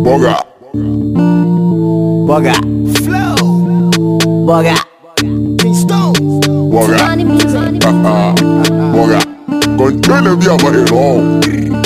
Boga. Boga. Flow. Boga. Kingston. Boga. Boga. Continue be about it all.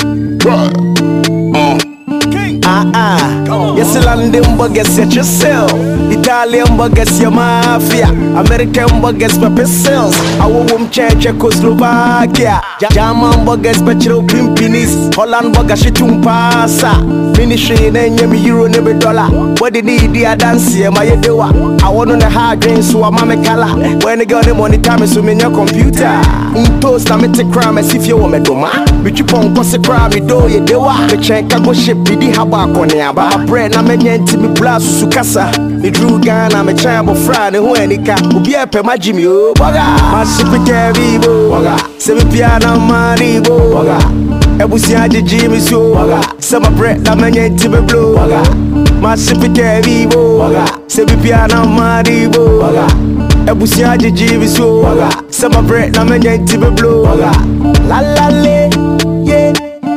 Yes, London buggers at yourself. Italian buggers your mafia. American buggers for pistols. Our womb church Czechoslovakia. German buggers but you pimpinis. Holland buggers shit pasa. Finishing and you euro never dollar. What they need the dance here, my dewa. I want on the hard drinks so I'm a color. When they got the money time is in your computer. In toast I'm a crime as if you want me to ma. But you pon cause a crime you do you dewa. The check I go ship the haba konya ba bread na menye ntimi blast sukasa. Me drew gun I'm a chamber Friday who any ka. Obi e pe ma Jimmy o boga. Ma sipike vivo boga. Se me piano money bo boga. Ebusi aje Jimmy so boga. Se ma bread na menye ntimi blow boga. Ma sipike vivo boga. Se me piano money bo boga. Ebusi aje Jimmy so boga. Se ma bread na menye ntimi blow boga. La la le yeah.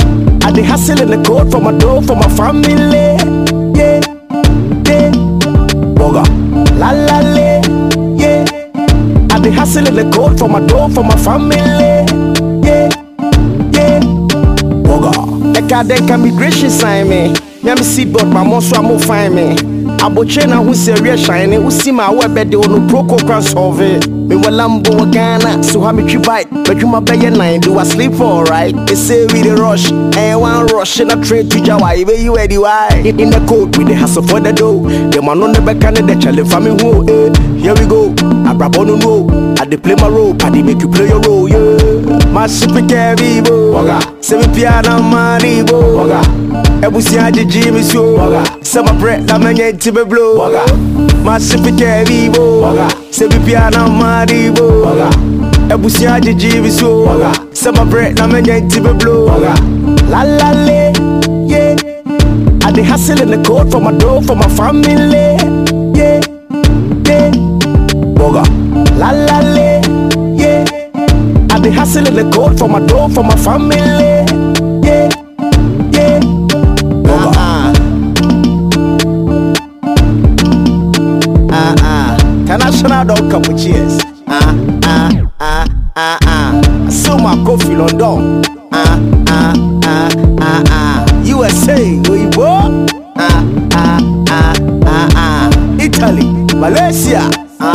I dey hustle in the court for my dough, for my family, yeah, yeah, boga, la la le, yeah. I dey hustle in the court for my dough, for my family, yeah, yeah, boga. Eka migration sign me, me see but my monster I'm find me. Abochena who say real shiny, who see my web bed on no proco can solve it. Me wa Lambo Ghana, so how me bite, but you my bay 9, do I sleep alright? They say we the rush, and one rush in a train to Jawai, where you ready why? In the coat with the hustle for the dough, the man on the back and the challenge for me who, here we go, I grab on no, I dey play my role, I dey make you play your role, yeah. My super carry bo, semi piano money bo, Ebusi aje Jimmy so, sama bread na menye ntimi blow, my super carry bo, semi piano money bo, Ebusi aje Jimmy so, sama bread na menye ntimi blow, la la le, yeah. I dey hustle in the court for my dough, for my family, yeah, yeah, boga, la la le, yeah. I dey hustle in the court for my dough, for my family, yeah, yeah, boga. International don't come with cheers. I saw my coffee London. USA, we go. Italy, Malaysia.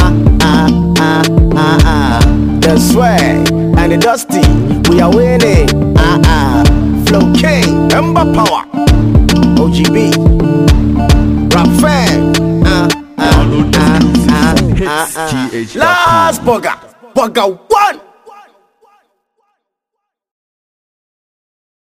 The swag and the dusty, we are winning. Flow King, Ember Power, OGB, Rap Fan. Last Boga, Boga 1.